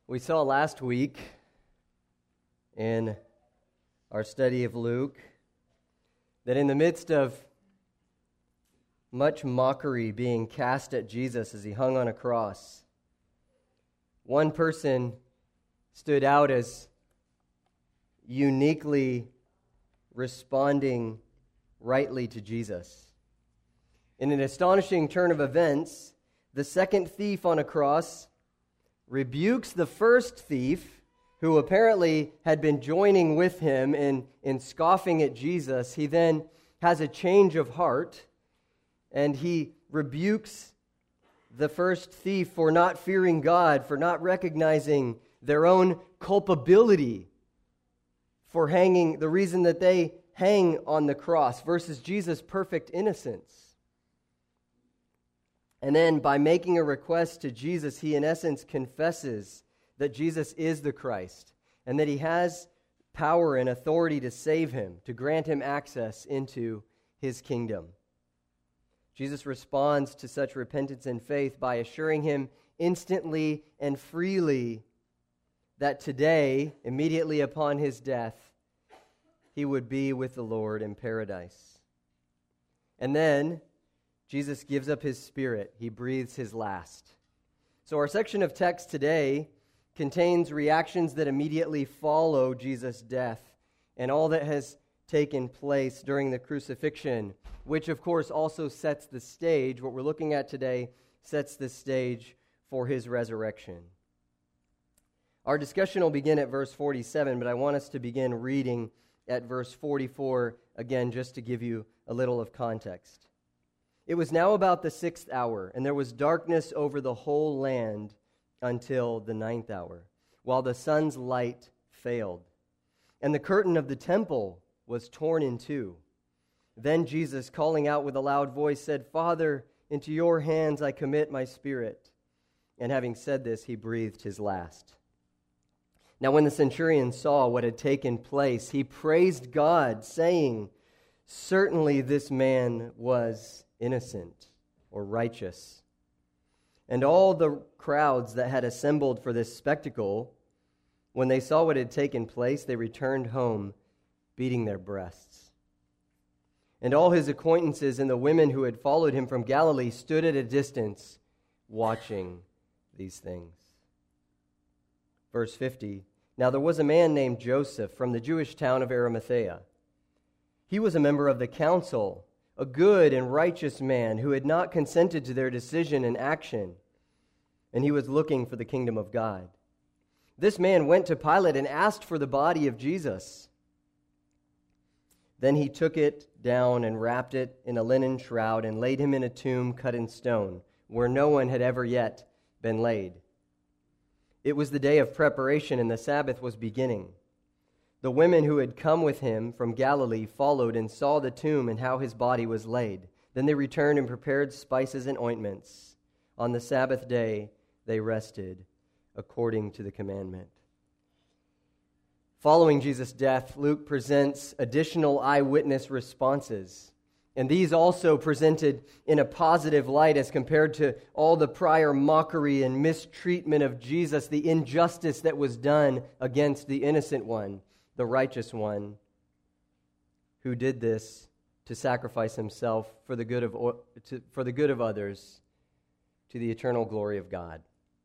We saw last week in our study of Luke that in the midst of much mockery being cast at Jesus as he hung on a cross, one person stood out as uniquely responding rightly to Jesus. In an astonishing turn of events, the second thief on a cross rebukes the first thief, who apparently had been joining with him in scoffing at Jesus. He then has a change of heart, and he rebukes the first thief for not fearing God, for not recognizing their own culpability for hanging, the reason that they hang on the cross versus Jesus' perfect innocence. And then by making a request to Jesus, he in essence confesses that Jesus is the Christ and that he has power and authority to save him, to grant him access into his kingdom. Jesus responds to such repentance and faith by assuring him instantly and freely that today, immediately upon his death, he would be with the Lord in paradise. And then Jesus gives up his spirit. He breathes his last. So our section of text today contains reactions that immediately follow Jesus' death and all that has taken place during the crucifixion, which of course also sets the stage. What we're looking at today sets the stage for his resurrection. Our discussion will begin at verse 47, but I want us to begin reading at verse 44 again, just to give you a little of context. It was now about the 6th hour, and there was darkness over the whole land until the 9th hour, while the sun's light failed. And the curtain of the temple was torn in two. Then Jesus, calling out with a loud voice, said, "Father, into your hands I commit my spirit." And having said this, he breathed his last. Now when the centurion saw what had taken place, he praised God, saying, "Certainly this man was innocent," or righteous. And all the crowds that had assembled for this spectacle, when they saw what had taken place, they returned home, beating their breasts. And all his acquaintances and the women who had followed him from Galilee stood at a distance, watching these things. Verse 50, now there was a man named Joseph from the Jewish town of Arimathea. He was a member of the council, a good and righteous man who had not consented to their decision and action, and he was looking for the kingdom of God. This man went to Pilate and asked for the body of Jesus. Then he took it down and wrapped it in a linen shroud and laid him in a tomb cut in stone, where no one had ever yet been laid. It was the day of preparation, and the Sabbath was beginning. The women who had come with him from Galilee followed and saw the tomb and how his body was laid. Then they returned and prepared spices and ointments. On the Sabbath day they rested according to the commandment. Following Jesus' death, Luke presents additional eyewitness responses. And these also presented in a positive light as compared to all the prior mockery and mistreatment of Jesus, the injustice that was done against the innocent one, the righteous one, who did this to sacrifice himself for the good of others, to the eternal glory of God.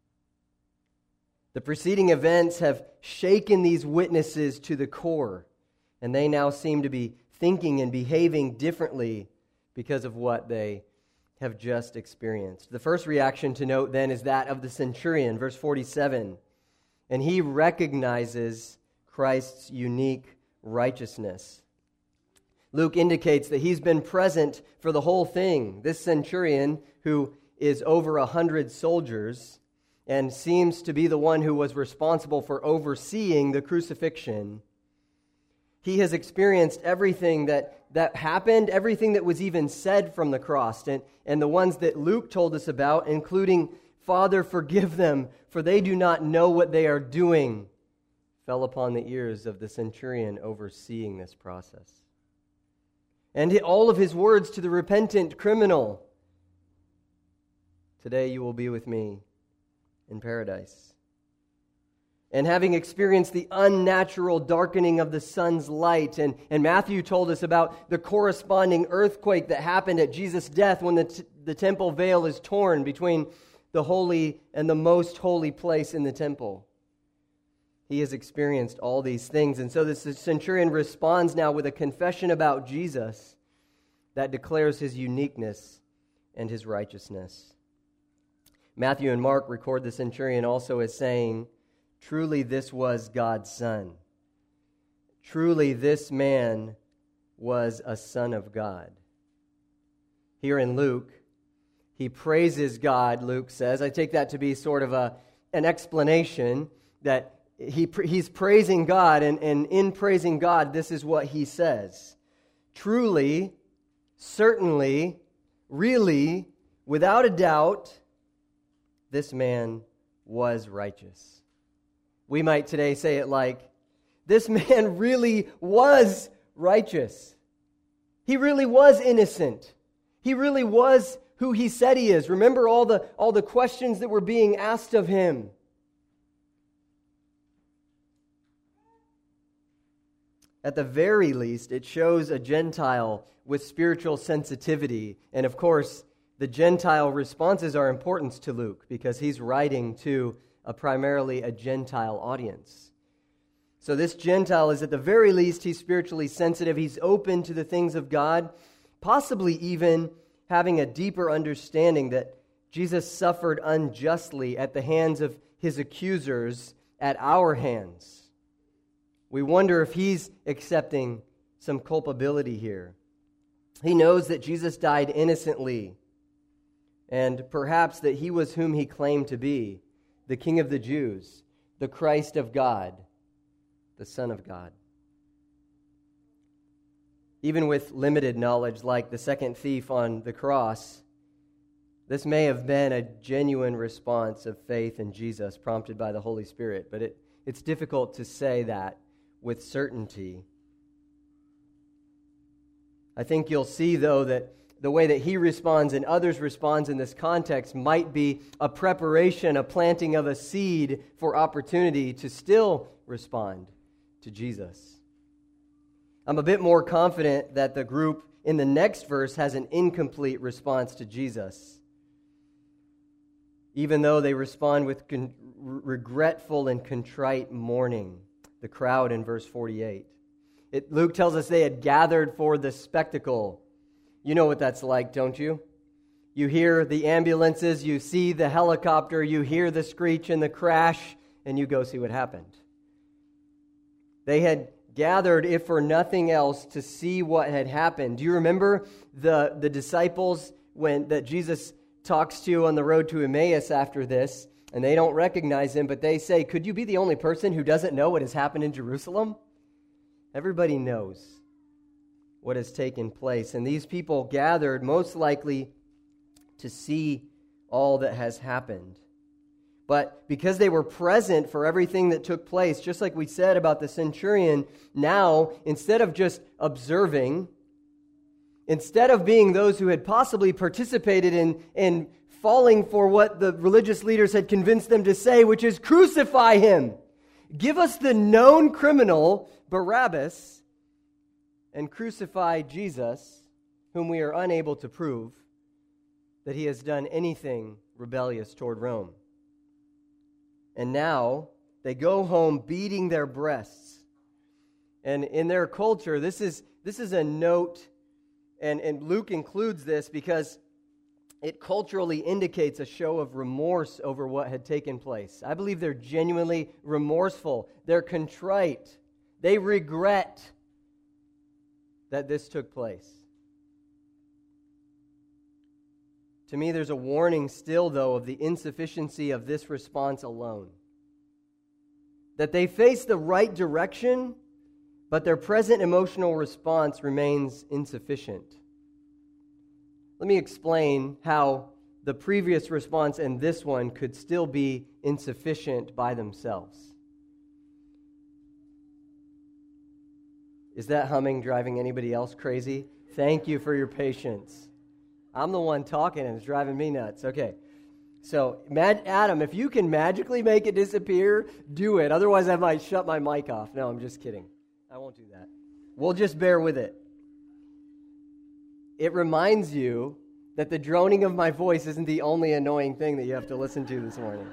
The preceding events have shaken these witnesses to the core, and they now seem to be thinking and behaving differently because of what they have just experienced. The first reaction to note then is that of the centurion, verse 47. And he recognizes Christ's unique righteousness. Luke indicates that he's been present for the whole thing. This centurion, who is over 100 soldiers and seems to be the one who was responsible for overseeing the crucifixion, he has experienced everything that happened, everything that was even said from the cross, and the ones that Luke told us about, including, "Father, forgive them, for they do not know what they are doing," fell upon the ears of the centurion overseeing this process. And all of his words to the repentant criminal, "Today you will be with me in paradise." and having experienced the unnatural darkening of the sun's light. And Matthew told us about the corresponding earthquake that happened at Jesus' death when the temple veil is torn between the holy and the most holy place in the temple. He has experienced all these things. And so this centurion responds now with a confession about Jesus that declares his uniqueness and his righteousness. Matthew and Mark record the centurion also as saying, "Truly this was God's Son. Truly this man was a son of God." Here in Luke, he praises God, Luke says. I take that to be sort of an explanation that he's praising God, and in praising God, this is what he says. Truly, certainly, really, without a doubt, this man was righteous. We might today say it like, this man really was righteous. He really was innocent. He really was who he said he is. Remember all the questions that were being asked of him. At the very least, it shows a Gentile with spiritual sensitivity. And of course, the Gentile responses are important to Luke because he's writing to primarily a Gentile audience. So this Gentile is at the very least, he's spiritually sensitive. He's open to the things of God, possibly even having a deeper understanding that Jesus suffered unjustly at the hands of his accusers at our hands. We wonder if he's accepting some culpability here. He knows that Jesus died innocently, and perhaps that he was whom he claimed to be, the King of the Jews, the Christ of God, the Son of God. Even with limited knowledge like the second thief on the cross, this may have been a genuine response of faith in Jesus prompted by the Holy Spirit, but it's difficult to say that with certainty. I think you'll see, though, that the way that he responds and others respond in this context might be a preparation, a planting of a seed for opportunity to still respond to Jesus. I'm a bit more confident that the group in the next verse has an incomplete response to Jesus, even though they respond with regretful and contrite mourning. The crowd in verse 48. Luke tells us they had gathered for the spectacle. You know what that's like, don't you? You hear the ambulances, you see the helicopter, you hear the screech and the crash, and you go see what happened. They had gathered, if for nothing else, to see what had happened. Do you remember the disciples that Jesus talks to on the road to Emmaus after this? And they don't recognize him, but they say, "Could you be the only person who doesn't know what has happened in Jerusalem?" Everybody knows what has taken place. And these people gathered most likely to see all that has happened. But because they were present for everything that took place, just like we said about the centurion, now, instead of just observing, instead of being those who had possibly participated in falling for what the religious leaders had convinced them to say, which is, "Crucify him. Give us the known criminal, Barabbas, and crucify Jesus, whom we are unable to prove that he has done anything rebellious toward Rome." And now they go home beating their breasts. And in their culture, this is a note, and Luke includes this because it culturally indicates a show of remorse over what had taken place. I believe they're genuinely remorseful. They're contrite. They regret that this took place. To me, there's a warning still, though, of the insufficiency of this response alone. That they face the right direction, but their present emotional response remains insufficient. Let me explain how the previous response and this one could still be insufficient by themselves. Is that humming driving anybody else crazy? Thank you for your patience. I'm the one talking and it's driving me nuts. Okay. So, Adam, if you can magically make it disappear, do it. Otherwise, I might shut my mic off. No, I'm just kidding. I won't do that. We'll just bear with it. It reminds you that the droning of my voice isn't the only annoying thing that you have to listen to this morning.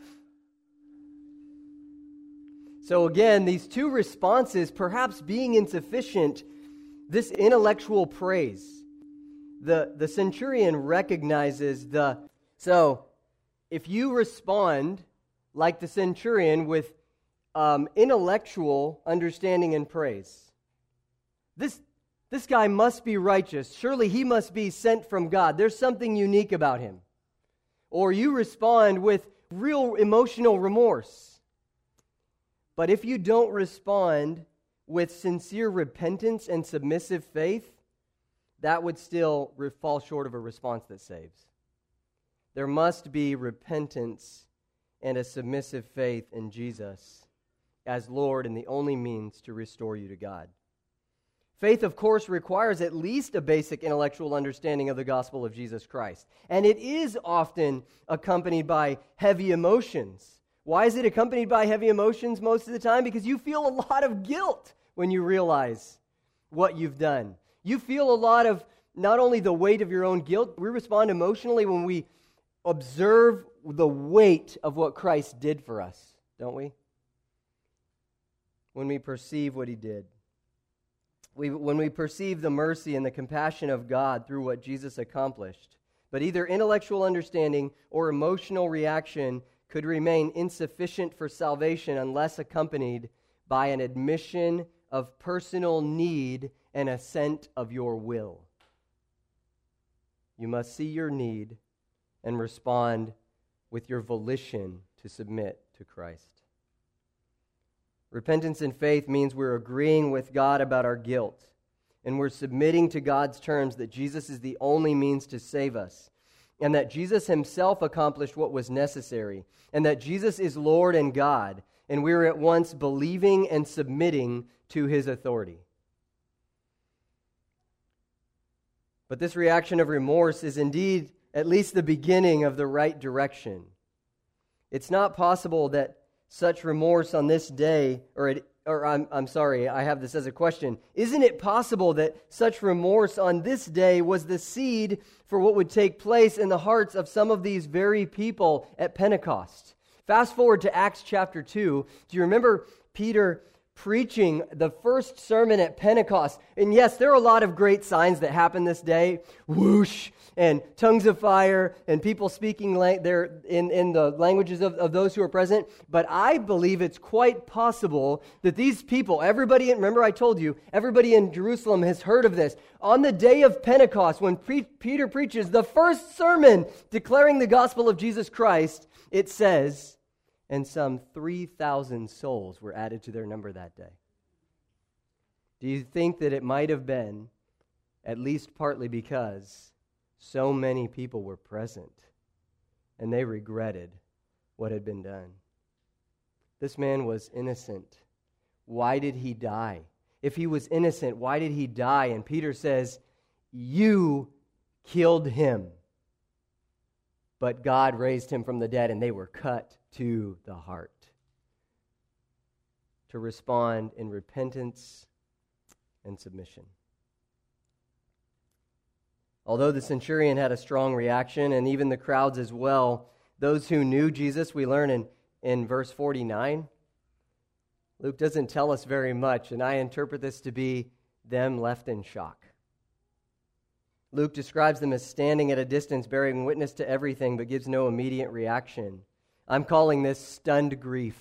So again, these two responses, perhaps being insufficient, this intellectual praise. The centurion recognizes So, if you respond like the centurion with intellectual understanding and praise, this guy must be righteous. Surely he must be sent from God. There's something unique about him. Or you respond with real emotional remorse. But if you don't respond with sincere repentance and submissive faith, that would still fall short of a response that saves. There must be repentance and a submissive faith in Jesus as Lord and the only means to restore you to God. Faith, of course, requires at least a basic intellectual understanding of the gospel of Jesus Christ. And it is often accompanied by heavy emotions. Why is it accompanied by heavy emotions most of the time? Because you feel a lot of guilt when you realize what you've done. You feel a lot of not only the weight of your own guilt, we respond emotionally when we observe the weight of what Christ did for us, don't we? When we perceive what he did. When we perceive the mercy and the compassion of God through what Jesus accomplished. But either intellectual understanding or emotional reaction could remain insufficient for salvation unless accompanied by an admission of personal need and assent of your will. You must see your need and respond with your volition to submit to Christ. Repentance and faith means we're agreeing with God about our guilt, and we're submitting to God's terms that Jesus is the only means to save us, and that Jesus himself accomplished what was necessary, and that Jesus is Lord and God, and we're at once believing and submitting to his authority. But this reaction of remorse is indeed at least the beginning of the right direction. It's not possible that such remorse on this day, I have this as a question. Isn't it possible that such remorse on this day was the seed for what would take place in the hearts of some of these very people at Pentecost? Fast forward to Acts chapter 2. Do you remember Peter preaching the first sermon at Pentecost? And yes, there are a lot of great signs that happen this day. Whoosh! And tongues of fire, and people speaking there in the languages of those who are present. But I believe it's quite possible that these people, remember I told you, everybody in Jerusalem has heard of this. On the day of Pentecost, when Peter preaches the first sermon declaring the gospel of Jesus Christ, it says, and some 3,000 souls were added to their number that day. Do you think that it might have been, at least partly because so many people were present, and they regretted what had been done? This man was innocent. Why did he die? If he was innocent, why did he die? And Peter says, you killed him. But God raised him from the dead, and they were cut to the heart to respond in repentance and submission. Although the centurion had a strong reaction, and even the crowds as well, those who knew Jesus, we learn in verse 49, Luke doesn't tell us very much, and I interpret this to be them left in shock. Luke describes them as standing at a distance, bearing witness to everything, but gives no immediate reaction. I'm calling this stunned grief.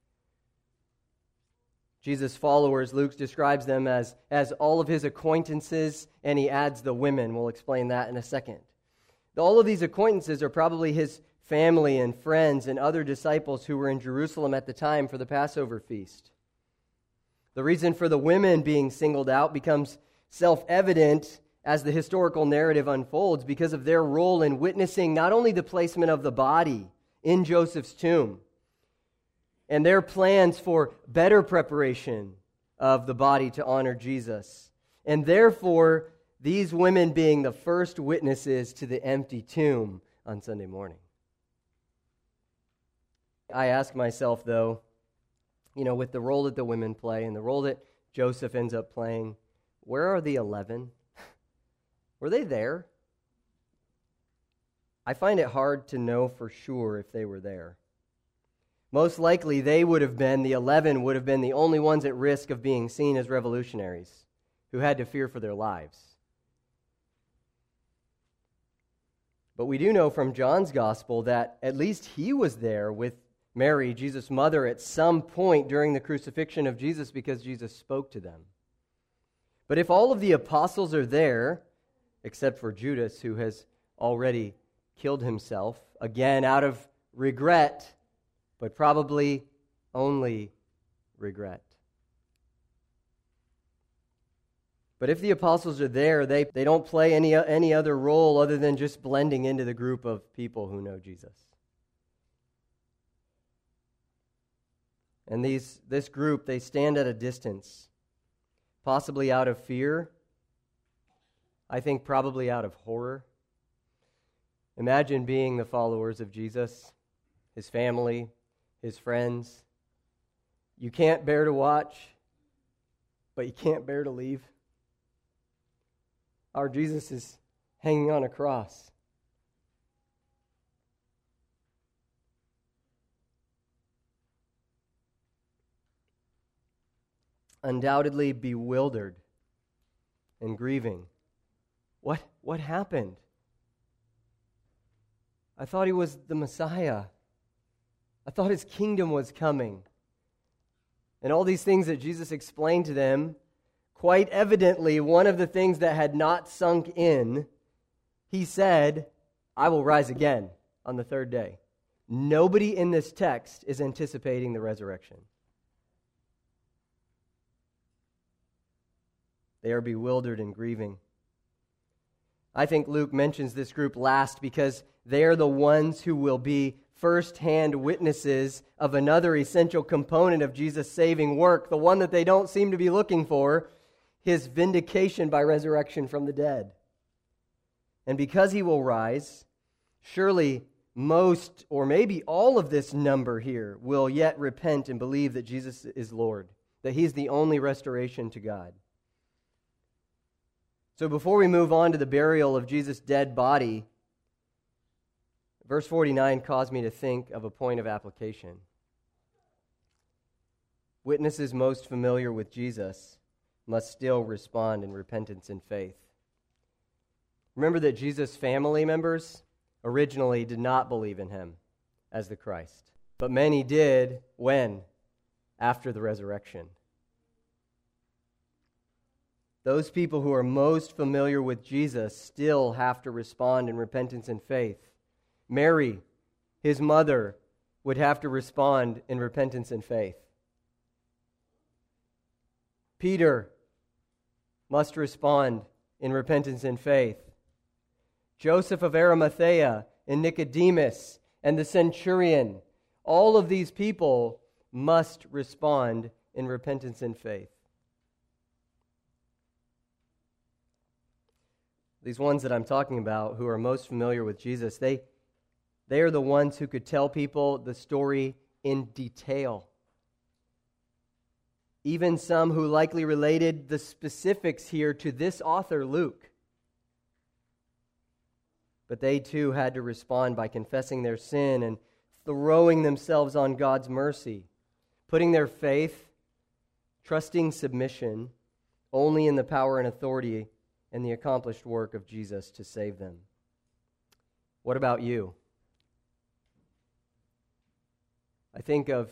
Jesus' followers, Luke describes them as all of his acquaintances, and he adds the women. We'll explain that in a second. All of these acquaintances are probably his family and friends and other disciples who were in Jerusalem at the time for the Passover feast. The reason for the women being singled out becomes self-evident as the historical narrative unfolds because of their role in witnessing not only the placement of the body in Joseph's tomb, and their plans for better preparation of the body to honor Jesus. And therefore, these women being the first witnesses to the empty tomb on Sunday morning. I ask myself, though, with the role that the women play and the role that Joseph ends up playing, where are the 11? Were they there? I find it hard to know for sure if they were there. Most likely, the 11 would have been the only ones at risk of being seen as revolutionaries who had to fear for their lives. But we do know from John's gospel that at least he was there with Mary, Jesus' mother, at some point during the crucifixion of Jesus because Jesus spoke to them. But if all of the apostles are there, except for Judas, who has already killed himself, again out of regret, but probably only regret. But if the apostles are there, they don't play any other role other than just blending into the group of people who know Jesus. And this group, they stand at a distance, possibly out of fear, I think probably out of horror. Imagine being the followers of Jesus, his family, his friends. You can't bear to watch, but you can't bear to leave. Our Jesus is hanging on a cross. Undoubtedly bewildered and grieving. What happened? I thought he was the Messiah. I thought his kingdom was coming. And all these things that Jesus explained to them, quite evidently, one of the things that had not sunk in, he said, I will rise again on the third day. Nobody in this text is anticipating the resurrection. They are bewildered and grieving. I think Luke mentions this group last because they are the ones who will be first-hand witnesses of another essential component of Jesus' saving work, the one that they don't seem to be looking for, his vindication by resurrection from the dead. And because he will rise, surely most or maybe all of this number here will yet repent and believe that Jesus is Lord, that he's the only restoration to God. So before we move on to the burial of Jesus' dead body, verse 49 caused me to think of a point of application. Witnesses most familiar with Jesus must still respond in repentance and faith. Remember that Jesus' family members originally did not believe in him as the Christ. But many did when? After the resurrection. Those people who are most familiar with Jesus still have to respond in repentance and faith. Mary, his mother, would have to respond in repentance and faith. Peter must respond in repentance and faith. Joseph of Arimathea and Nicodemus and the centurion, all of these people must respond in repentance and faith. These ones that I'm talking about who are most familiar with Jesus, they are the ones who could tell people the story in detail. Even some who likely related the specifics here to this author, Luke. But they too had to respond by confessing their sin and throwing themselves on God's mercy, putting their faith, trusting submission only in the power and authority and the accomplished work of Jesus to save them. What about you? I think of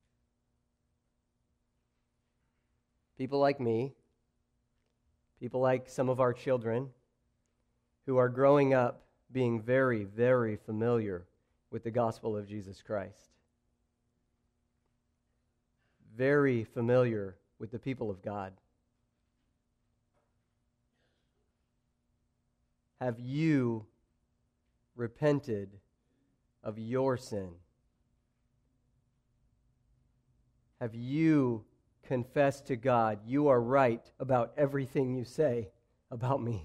people like me, people like some of our children who are growing up being very, very familiar with the gospel of Jesus Christ. Very familiar with the people of God. Have you repented of your sin? Have you confessed to God, you are right about everything you say about me?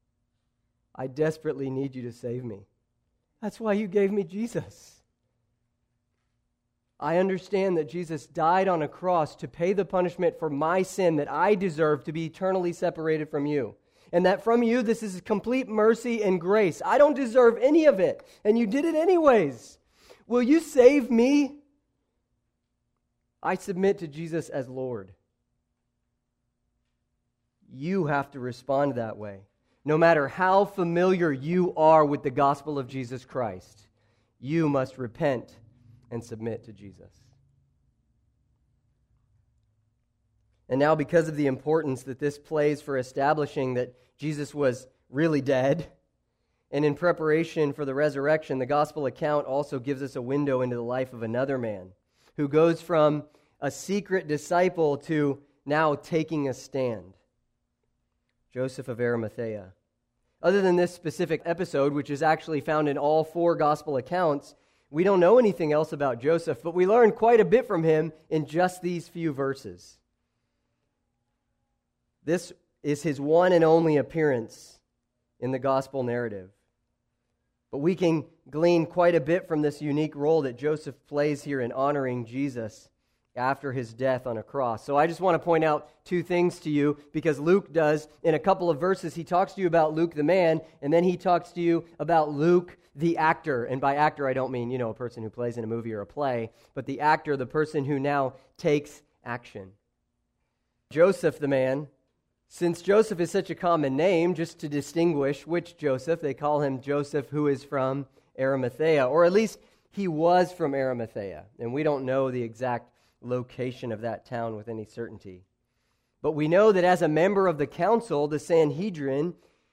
I desperately need you to save me. That's why you gave me Jesus. I understand that Jesus died on a cross to pay the punishment for my sin that I deserve to be eternally separated from you. And that from you, this is complete mercy and grace. I don't deserve any of it, and you did it anyways. Will you save me? I submit to Jesus as Lord. You have to respond that way. No matter how familiar you are with the gospel of Jesus Christ, you must repent and submit to Jesus. And now, because of the importance that this plays for establishing that Jesus was really dead, and in preparation for the resurrection, the gospel account also gives us a window into the life of another man who goes from a secret disciple to now taking a stand. Joseph of Arimathea. Other than this specific episode, which is actually found in all 4 gospel accounts, we don't know anything else about Joseph, but we learn quite a bit from him in just these few verses. This is his one and only appearance in the gospel narrative. But we can glean quite a bit from this unique role that Joseph plays here in honoring Jesus after his death on a cross. So I just want to point out 2 things to you, because Luke does. In a couple of verses, he talks to you about Luke the man, and then he talks to you about Luke the actor. And by actor, I don't mean, a person who plays in a movie or a play, but the actor, the person who now takes action. Joseph the man, since Joseph is such a common name, just to distinguish which Joseph, they call him Joseph who is from Arimathea, or at least he was from Arimathea, and we don't know the exact location of that town with any certainty. But we know that as a member of the council, the Sanhedrin,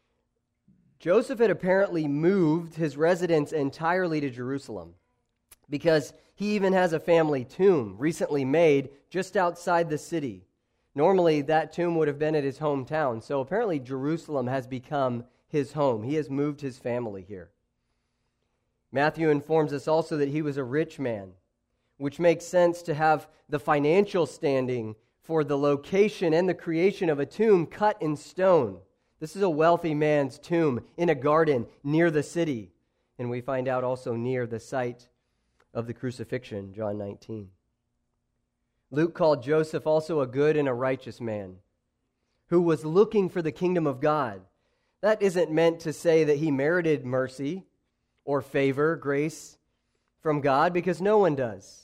Joseph had apparently moved his residence entirely to Jerusalem, because he even has a family tomb recently made just outside the city. Normally, that tomb would have been at his hometown, so apparently Jerusalem has become his home. He has moved his family here. Matthew informs us also that he was a rich man, which makes sense to have the financial standing for the location and the creation of a tomb cut in stone. This is a wealthy man's tomb in a garden near the city, and we find out also near the site of the crucifixion, John 19. Luke called Joseph also a good and a righteous man who was looking for the kingdom of God. That isn't meant to say that he merited mercy or favor, grace from God, because no one does.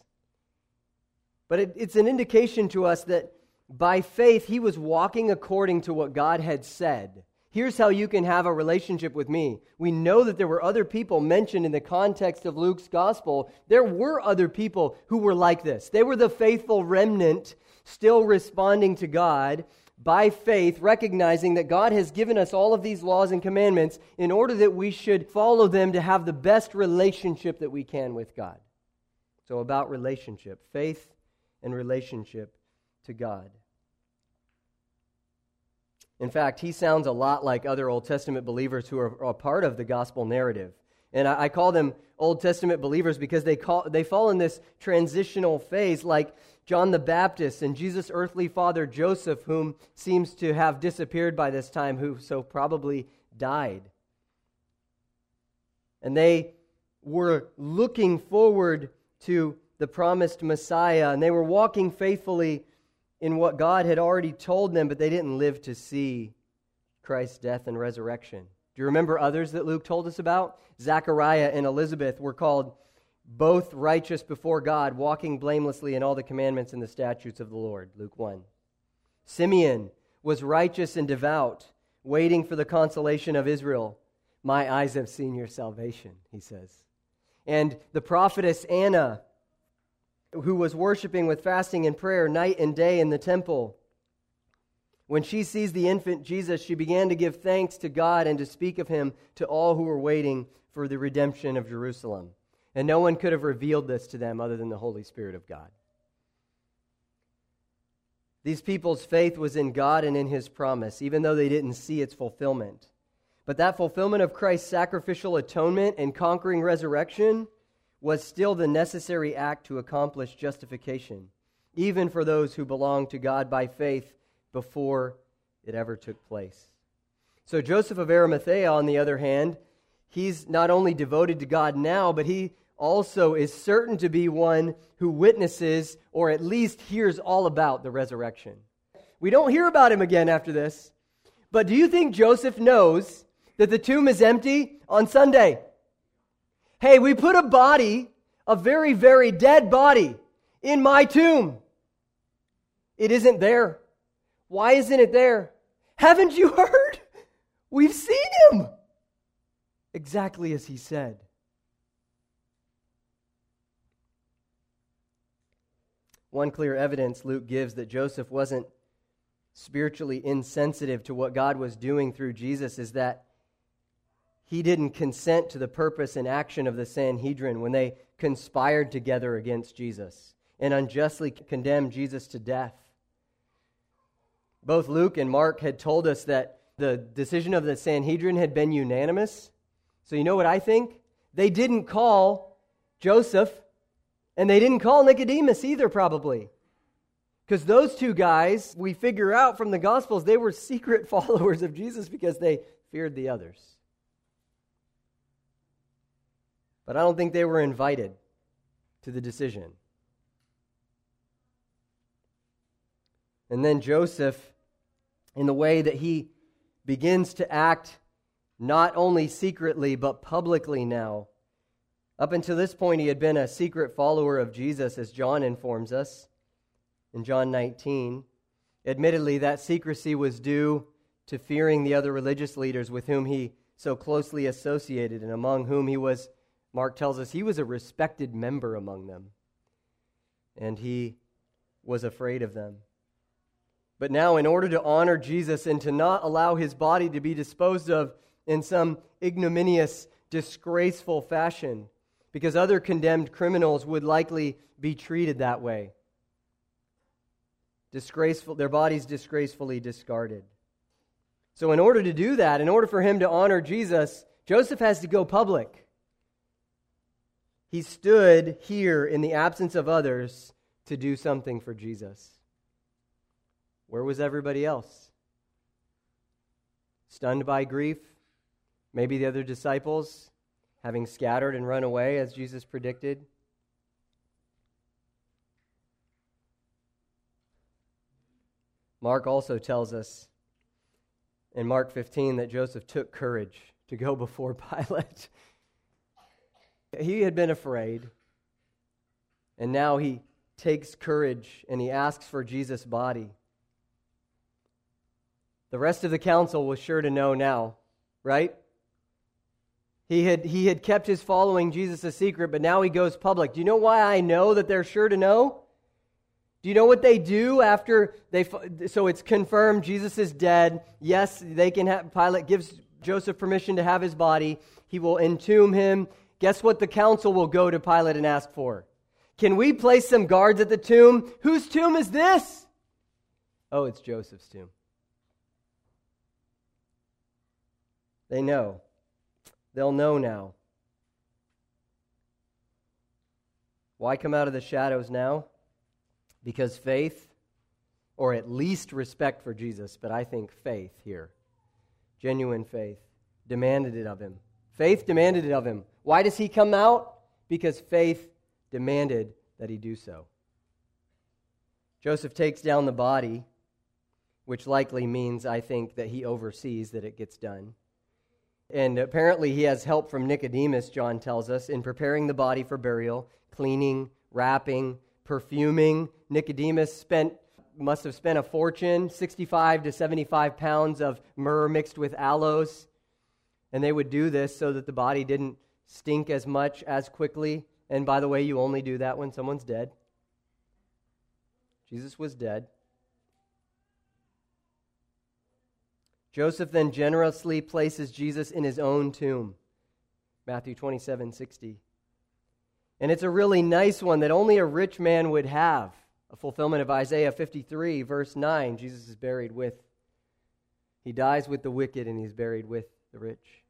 But it's an indication to us that by faith he was walking according to what God had said. Here's how you can have a relationship with me. We know that there were other people mentioned in the context of Luke's gospel. There were other people who were like this. They were the faithful remnant still responding to God by faith, recognizing that God has given us all of these laws and commandments in order that we should follow them to have the best relationship that we can with God. So about relationship, faith and relationship to God. In fact, he sounds a lot like other Old Testament believers who are a part of the gospel narrative. And I call them Old Testament believers because they fall in this transitional phase, like John the Baptist and Jesus' earthly father Joseph, whom seems to have disappeared by this time, who so probably died. And they were looking forward to the promised Messiah, and they were walking faithfully in what God had already told them, but they didn't live to see Christ's death and resurrection. Do you remember others that Luke told us about? Zechariah and Elizabeth were called both righteous before God, walking blamelessly in all the commandments and the statutes of the Lord, Luke 1. Simeon was righteous and devout, waiting for the consolation of Israel. My eyes have seen your salvation, he says. And the prophetess Anna, who was worshiping with fasting and prayer night and day in the temple. When she sees the infant Jesus, she began to give thanks to God and to speak of him to all who were waiting for the redemption of Jerusalem. And no one could have revealed this to them other than the Holy Spirit of God. These people's faith was in God and in his promise, even though they didn't see its fulfillment. But that fulfillment of Christ's sacrificial atonement and conquering resurrection was still the necessary act to accomplish justification, even for those who belong to God by faith before it ever took place. So Joseph of Arimathea, on the other hand, he's not only devoted to God now, but he also is certain to be one who witnesses or at least hears all about the resurrection. We don't hear about him again after this. But do you think Joseph knows that the tomb is empty on Sunday? Hey, we put a body, a very, very dead body, in my tomb. It isn't there. Why isn't it there? Haven't you heard? We've seen him. Exactly as he said. One clear evidence Luke gives that Joseph wasn't spiritually insensitive to what God was doing through Jesus is that he didn't consent to the purpose and action of the Sanhedrin when they conspired together against Jesus and unjustly condemned Jesus to death. Both Luke and Mark had told us that the decision of the Sanhedrin had been unanimous. So you know what I think? They didn't call Joseph, and they didn't call Nicodemus either, probably. Because those two guys, we figure out from the Gospels, they were secret followers of Jesus because they feared the others. But I don't think they were invited to the decision. And then Joseph, in the way that he begins to act not only secretly but publicly now. Up until this point, he had been a secret follower of Jesus, as John informs us in John 19. Admittedly, that secrecy was due to fearing the other religious leaders with whom he so closely associated and among whom he was, Mark tells us, he was a respected member among them. And he was afraid of them. But now, in order to honor Jesus and to not allow his body to be disposed of in some ignominious, disgraceful fashion, because other condemned criminals would likely be treated that way. Disgraceful, their bodies disgracefully discarded. So in order to do that, in order for him to honor Jesus, Joseph has to go public. He stood here in the absence of others to do something for Jesus. Where was everybody else? Stunned by grief? Maybe the other disciples having scattered and run away as Jesus predicted? Mark also tells us in Mark 15 that Joseph took courage to go before Pilate. He had been afraid, and now he takes courage and he asks for Jesus' body. The rest of the council was sure to know now, right? He had kept his following Jesus a secret, but now he goes public. Do you know why I know that they're sure to know? Do you know what they do after so it's confirmed Jesus is dead. Yes, they can have, Pilate gives Joseph permission to have his body. He will entomb him. Guess what the council will go to Pilate and ask for? Can we place some guards at the tomb? Whose tomb is this? Oh, it's Joseph's tomb. They know. They'll know now. Why come out of the shadows now? Because faith, or at least respect for Jesus, but I think faith here, genuine faith, demanded it of him. Faith demanded it of him. Why does he come out? Because faith demanded that he do so. Joseph takes down the body, which likely means, I think, that he oversees that it gets done. And apparently he has help from Nicodemus, John tells us, in preparing the body for burial, cleaning, wrapping, perfuming. Nicodemus must have spent a fortune, 65 to 75 pounds of myrrh mixed with aloes. And they would do this so that the body didn't stink as much as quickly. And by the way, you only do that when someone's dead. Jesus was dead. Joseph then generously places Jesus in his own tomb. Matthew 27:60. And it's a really nice one that only a rich man would have. A fulfillment of Isaiah 53, verse 9. Jesus is buried with. He dies with the wicked and he's buried with the rich.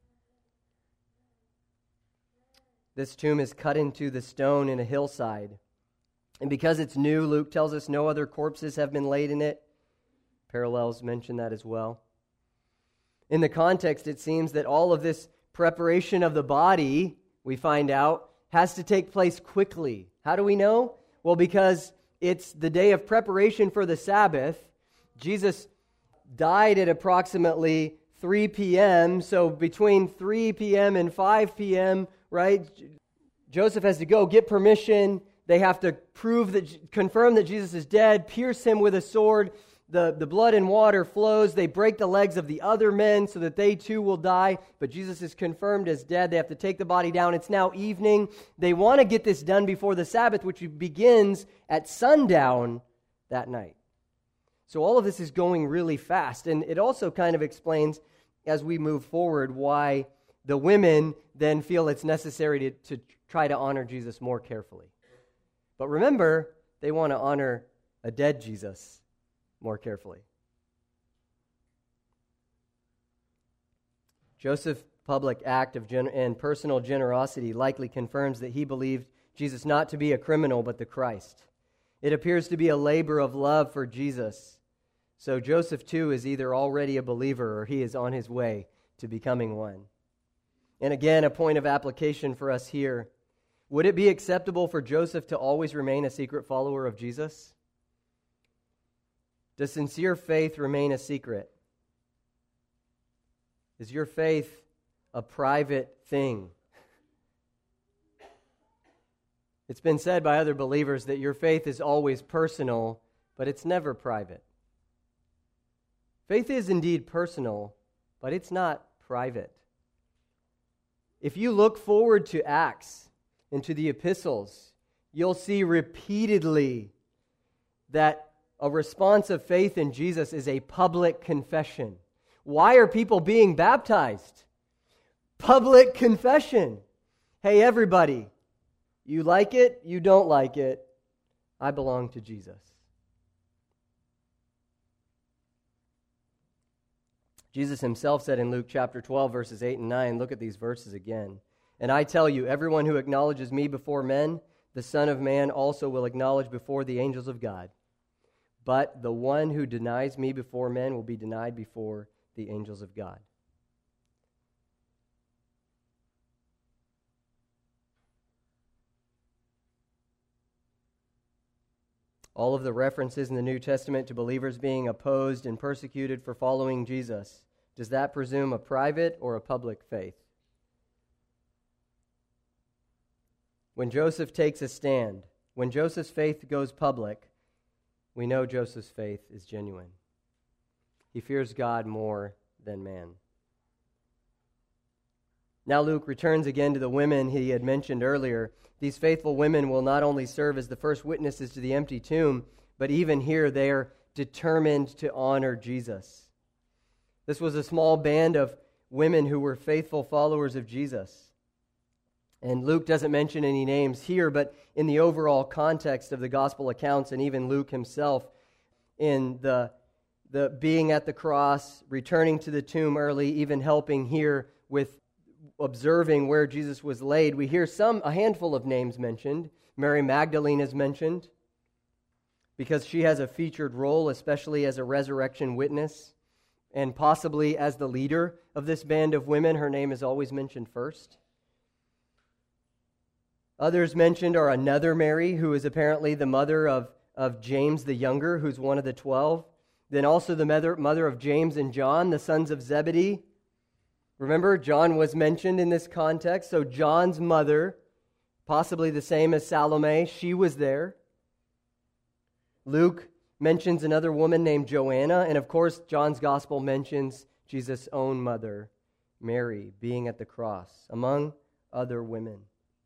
This tomb is cut into the stone in a hillside. And because it's new, Luke tells us no other corpses have been laid in it. Parallels mention that as well. In the context, it seems that all of this preparation of the body, we find out, has to take place quickly. How do we know? Well, because it's the day of preparation for the Sabbath. Jesus died at approximately 3 p.m., so between 3 p.m. and 5 p.m., right? Joseph has to go get permission. They have to confirm that Jesus is dead, pierce him with a sword. The blood and water flows. They break the legs of the other men so that they too will die. But Jesus is confirmed as dead. They have to take the body down. It's now evening. They want to get this done before the Sabbath, which begins at sundown that night. So all of this is going really fast. And it also kind of explains, as we move forward, why the women then feel it's necessary to try to honor Jesus more carefully. But remember, they want to honor a dead Jesus more carefully. Joseph's public act of and personal generosity likely confirms that he believed Jesus not to be a criminal, but the Christ. It appears to be a labor of love for Jesus. So Joseph, too, is either already a believer or he is on his way to becoming one. And again, a point of application for us here. Would it be acceptable for Joseph to always remain a secret follower of Jesus? Does sincere faith remain a secret? Is your faith a private thing? It's been said by other believers that your faith is always personal, but it's never private. Faith is indeed personal, but it's not private. If you look forward to Acts and to the epistles, you'll see repeatedly that a response of faith in Jesus is a public confession. Why are people being baptized? Public confession. Hey, everybody, you like it, you don't like it, I belong to Jesus. Jesus himself said in Luke chapter 12, verses 8 and 9, look at these verses again. And I tell you, everyone who acknowledges me before men, the Son of Man also will acknowledge before the angels of God. But the one who denies me before men will be denied before the angels of God. All of the references in the New Testament to believers being opposed and persecuted for following Jesus, does that presume a private or a public faith? When Joseph takes a stand, when Joseph's faith goes public, we know Joseph's faith is genuine. He fears God more than man. Now Luke returns again to the women he had mentioned earlier. These faithful women will not only serve as the first witnesses to the empty tomb, but even here they are determined to honor Jesus. This was a small band of women who were faithful followers of Jesus. And Luke doesn't mention any names here, but in the overall context of the gospel accounts, and even Luke himself, in the being at the cross, returning to the tomb early, even helping here with observing where Jesus was laid, we hear a handful of names mentioned. Mary Magdalene is mentioned because she has a featured role, especially as a resurrection witness, and possibly as the leader of this band of women. Her name is always mentioned first. Others mentioned are another Mary, who is apparently the mother of James the Younger, who's one of the 12. Then also the mother of James and John, the sons of Zebedee. Remember, John was mentioned in this context, so John's mother, possibly the same as Salome, she was there. Luke mentions another woman named Joanna, and of course, John's gospel mentions Jesus' own mother, Mary, being at the cross, among other women.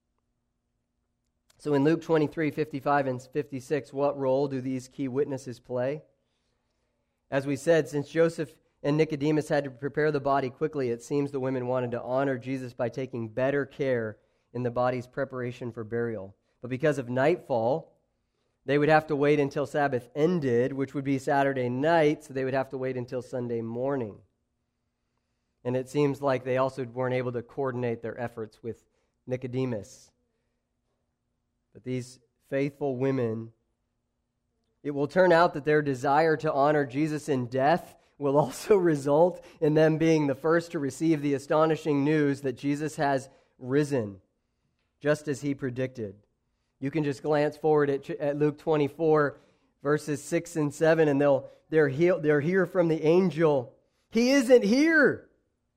So in Luke 23, 55, and 56, what role do these key witnesses play? As we said, since Joseph and Nicodemus had to prepare the body quickly, it seems the women wanted to honor Jesus by taking better care in the body's preparation for burial. But because of nightfall, they would have to wait until Sabbath ended, which would be Saturday night, so they would have to wait until Sunday morning. And it seems like they also weren't able to coordinate their efforts with Nicodemus. But these faithful women, it will turn out that their desire to honor Jesus in death will also result in them being the first to receive the astonishing news that Jesus has risen. just as he predicted. You can just glance forward at Luke 24, verses 6 and 7, and they're hear from the angel. He isn't here.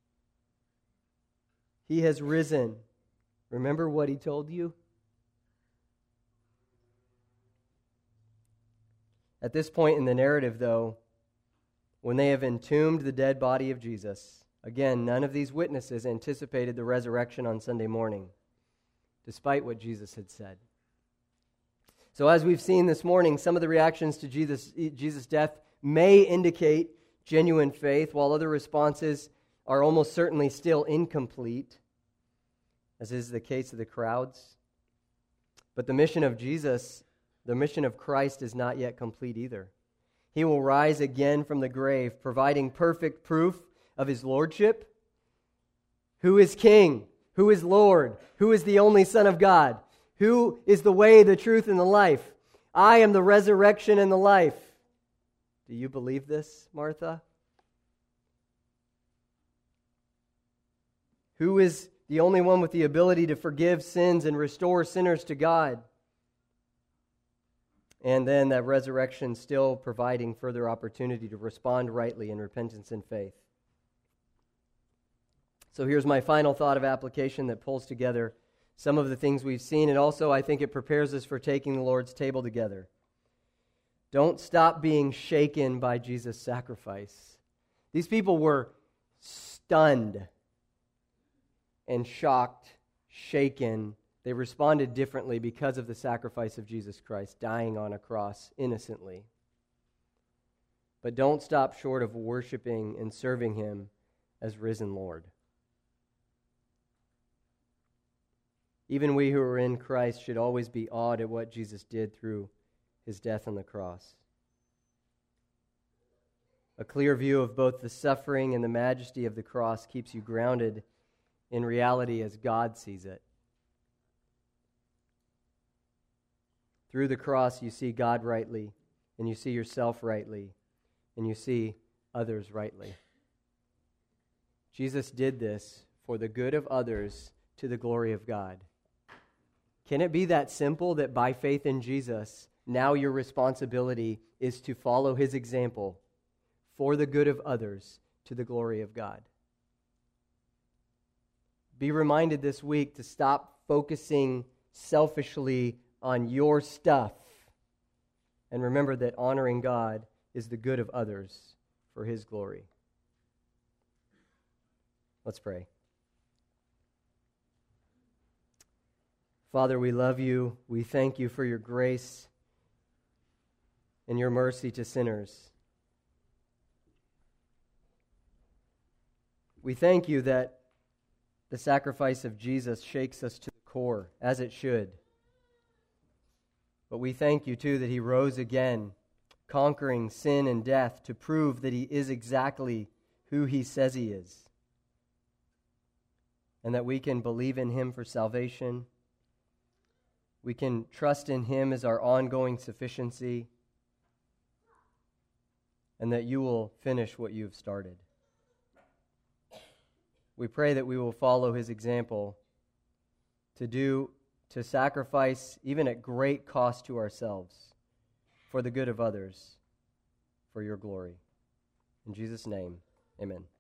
He has risen. Remember what he told you? At this point in the narrative, though, when they have entombed the dead body of Jesus, again, none of these witnesses anticipated the resurrection on Sunday morning, despite what Jesus had said. So as we've seen this morning, some of the reactions to Jesus' death may indicate genuine faith, while other responses are almost certainly still incomplete, as is the case of the crowds. But the mission of Jesus, the mission of Christ, is not yet complete either. He will rise again from the grave, providing perfect proof of his lordship. Who is King? Who is Lord? Who is the only Son of God? Who is the way, the truth, and the life? I am the resurrection and the life. Do you believe this, Martha? Who is the only one with the ability to forgive sins and restore sinners to God? And then that resurrection still providing further opportunity to respond rightly in repentance and faith. So here's my final thought of application that pulls together some of the things we've seen, and also I think it prepares us for taking the Lord's table together. Don't stop being shaken by Jesus' sacrifice. These people were stunned and shocked, shaken. They responded differently because of the sacrifice of Jesus Christ, dying on a cross innocently. But don't stop short of worshiping and serving him as risen Lord. Even we who are in Christ should always be awed at what Jesus did through his death on the cross. A clear view of both the suffering and the majesty of the cross keeps you grounded in reality as God sees it. Through the cross, you see God rightly, and you see yourself rightly, and you see others rightly. Jesus did this for the good of others to the glory of God. Can it be that simple that by faith in Jesus, now your responsibility is to follow his example for the good of others to the glory of God? Be reminded this week to stop focusing selfishly on your stuff, and remember that honoring God is the good of others for his glory. Let's pray. Father, we love you. We thank you for your grace and your mercy to sinners. We thank you that the sacrifice of Jesus shakes us to the core, as it should. But we thank you, too, that he rose again, conquering sin and death to prove that he is exactly who he says he is, and that we can believe in him for salvation. We can trust in him as our ongoing sufficiency, and that you will finish what you have started. We pray that we will follow his example to sacrifice, even at great cost to ourselves, for the good of others, for your glory. In Jesus' name, amen.